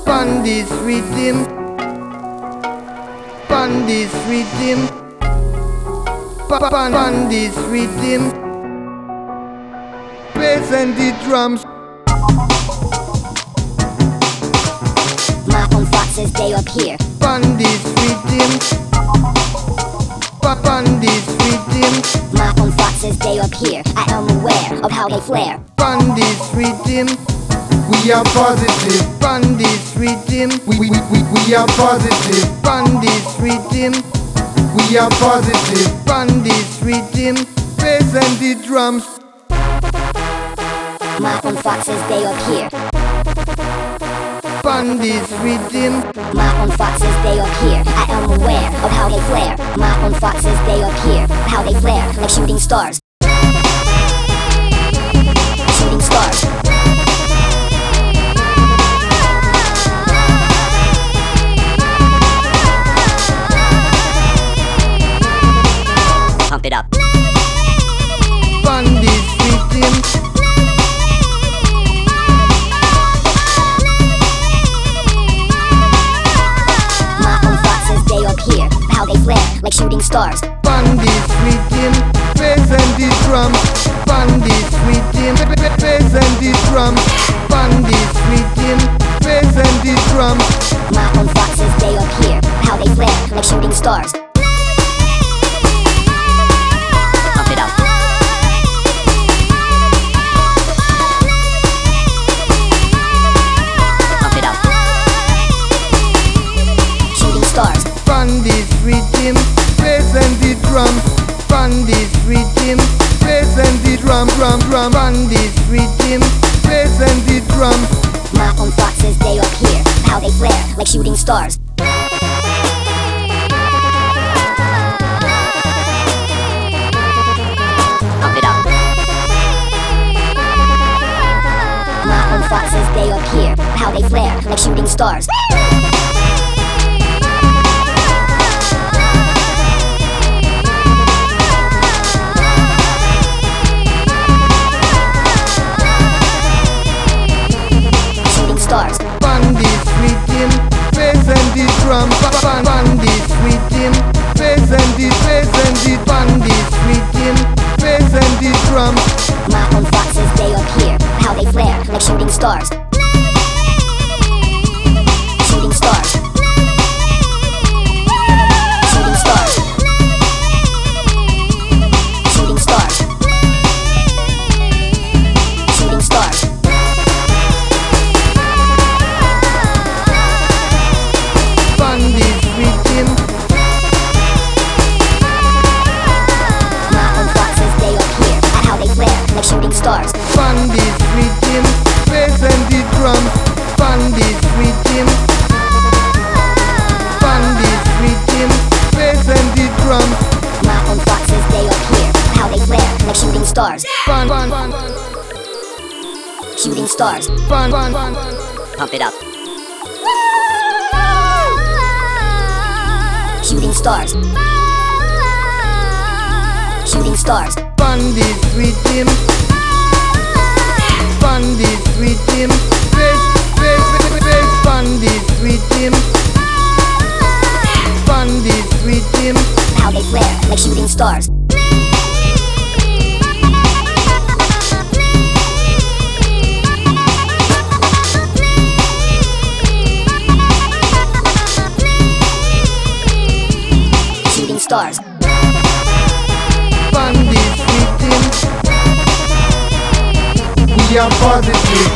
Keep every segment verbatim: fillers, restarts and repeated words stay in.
Pon this rhythm, pon this rhythm, pon pon this rhythm. Bass and the drums. My own foxes, they appear. Pon this rhythm, pon pon this rhythm. My own foxes, they appear. I am aware of how they flare. Pon this rhythm, We are positive. pon this rhythm, We we we we are positive. pon this rhythm, We are positive. pon this rhythm. Bass and the drums. My own foxes, they appear. Pon this rhythm, My own foxes, they appear. I am aware of how they flare. My own foxes, they appear. How they flare, like shooting stars. Shooting stars. Pump it up. pon this rhythm, My own foxes, they appear. How they flare, like shooting stars. pon this rhythm. Bass and the drums. Pon this rhythm, bass and the drums. Pon this rhythm, bass and the drums. My own foxes, they appear. How they flare, like shooting stars. Pump it up. Pump it up. Shooting stars. Pon this rhythm, bass and the drums. Pon this rhythm, bass and the drum, drum, drum. Pon this rhythm, bass and the drums. My own foxes, they appear. How they flare, like shooting stars. Pump it up. My own foxes, they appear. How they flare, like shooting stars. Shooting stars. Pon this rhythm, bass and the drum. Pon pon this rhythm, bass and the bass and the pon this rhythm, bass and the drums. My own foxes, they appear. How they flare, like shooting stars. Shooting stars. Shooting stars. Shooting stars. Shooting stars. Pon this rhythm, My own foxes, they appear. At how they flare, like shooting stars. pon this rhythm, bass and the drums. Pon this rhythm, pon this rhythm, bass and the drums. My own foxes, they appear. How they flare, like shooting stars. Pon pon pon Shooting stars. pon pon pon. Pump it up. Shooting stars. Shooting stars. Pon this rhythm, pon this rhythm, bass bass bass bass. Pon this rhythm, pon this rhythm. How they flare, like shooting stars. Shooting stars. Pon this rhythm, We are positive.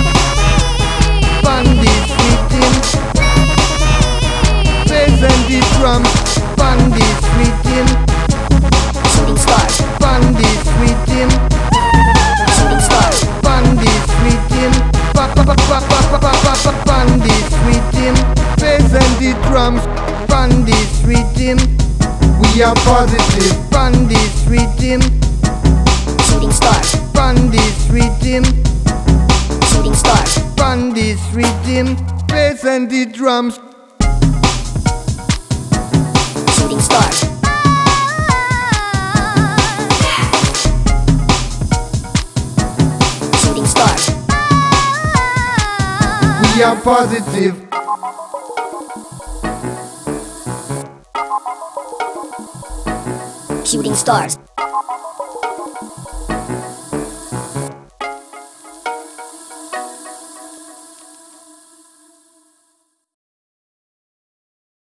pon this rhythm, bass and the drums. Pon this rhythm, Shooting stars. pon this rhythm, Shooting stars. pon this rhythm, pa pa pa pa pa pa pa pa pa. Pon this rhythm, bass and the drums. Pon this rhythm, We are positive. pon this rhythm, Shooting stars. pon this rhythm, Shooting stars. pon this rhythm, bass and the drums. Shooting stars. Shooting stars. we are positive. Shooting stars.